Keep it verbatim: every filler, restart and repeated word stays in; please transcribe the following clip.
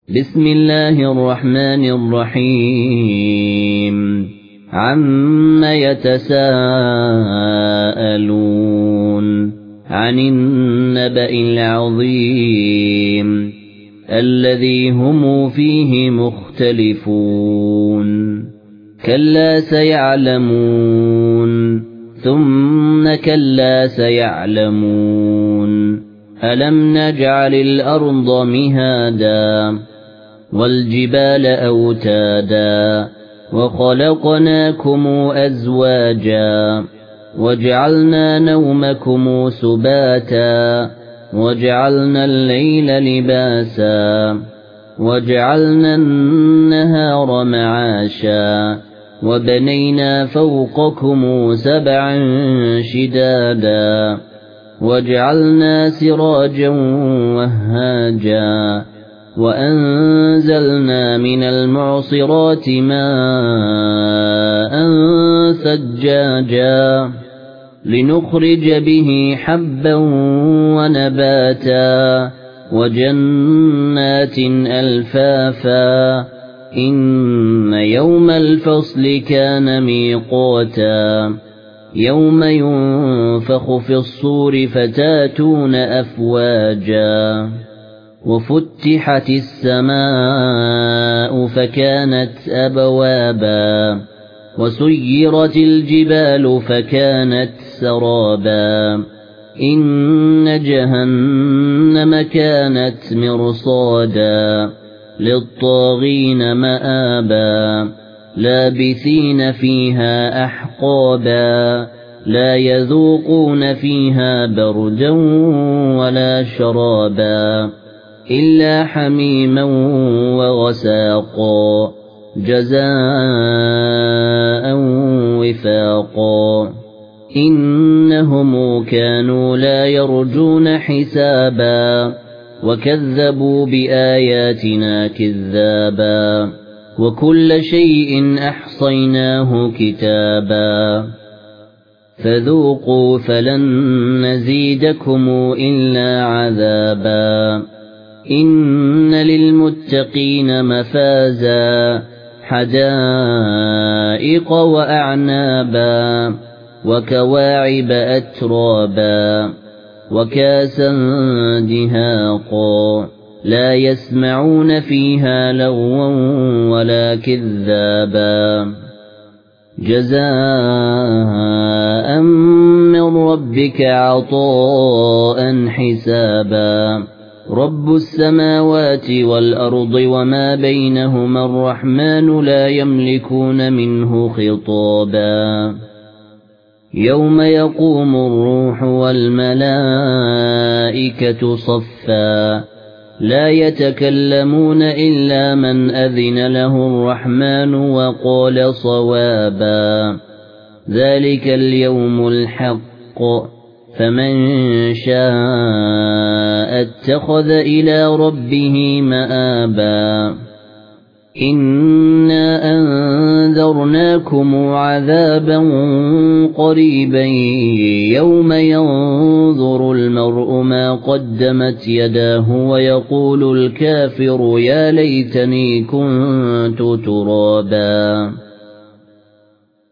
بسم الله الرحمن الرحيم عم يتساءلون عن النبأ العظيم الذي هم فيه مختلفون كلا سيعلمون ثم كلا سيعلمون ألم نجعل الأرض مهادا والجبال أوتادا وخلقناكم أزواجا وجعلنا نومكم سباتا وجعلنا الليل لباسا وجعلنا النهار معاشا وبنينا فوقكم سبعا شدادا وجعلنا سراجا وهاجا وأنزلنا من المعصرات ماء ثجاجا لنخرج به حبا ونباتا وجنات ألفافا إن يوم الفصل كان ميقاتا يوم ينفخ في الصور فتاتون أفواجا وفتحت السماء فكانت أبوابا وسيرت الجبال فكانت سرابا إن جهنم كانت مرصادا للطاغين مآبا لابثين فيها أحقابا لا يذوقون فيها بردا ولا شرابا إلا حميما وغساقا جزاء وفاقا إنهم كانوا لا يرجون حسابا وكذبوا بآياتنا كذابا وكل شيء أحصيناه كتابا فذوقوا فلن نزيدكم إلا عذابا إن للمتقين مفازا حدائق وأعنابا وكواعب أترابا وكاسا دهاقا لا يسمعون فيها لغوا ولا كذابا جزاء من ربك عطاء حسابا رب السماوات والأرض وما بينهما الرحمن لا يملكون منه خطابا يوم يقوم الروح والملائكة صفا لا يتكلمون إلا من أذن له الرحمن وقال صوابا ذلك اليوم الحق فمن شاء اتخذ إلى ربه مآبا إنا أنذرناكم عذابا قريبا يوم ينظر المرء ما قدمت يداه ويقول الكافر يا ليتني كنت ترابا